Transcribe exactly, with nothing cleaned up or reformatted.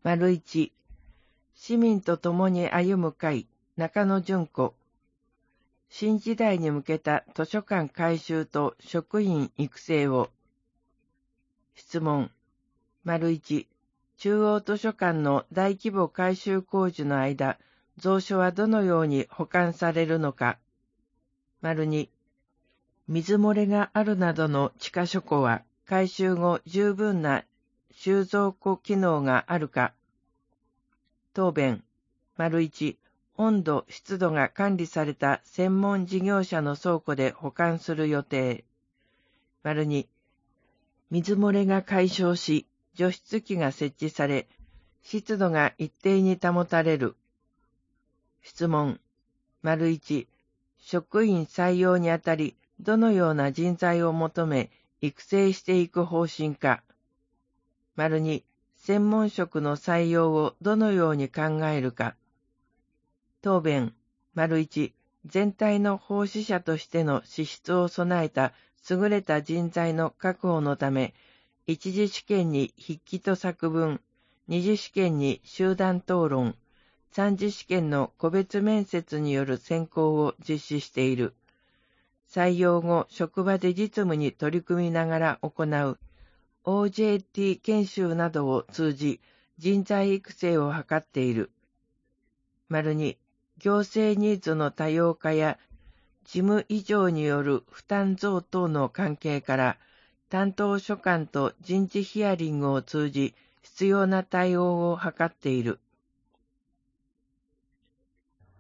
丸一、市民と共に歩む会、中野純子。新時代に向けた図書館改修と職員育成を。質問。丸一、中央図書館の大規模改修工事の間、蔵書はどのように保管されるのか。丸二、水漏れがあるなどの地下書庫は改修後十分な収蔵庫機能があるか。答弁。丸一、温度・湿度が管理された専門事業者の倉庫で保管する予定。丸二、水漏れが解消し、除湿機が設置され、湿度が一定に保たれる。質問。丸一、職員採用にあたり、どのような人材を求め、育成していく方針か。丸二、専門職の採用をどのように考えるか。答弁。丸一、全体の奉仕者としての資質を備えた優れた人材の確保のため、一次試験に筆記と作文、二次試験に集団討論、三次試験の個別面接による選考を実施している。採用後、職場で実務に取り組みながら行う オージェーティー 研修などを通じ、人材育成を図っている。丸に、行政ニーズの多様化や事務異常による負担増等の関係から、担当所管と人事ヒアリングを通じ、必要な対応を図っている。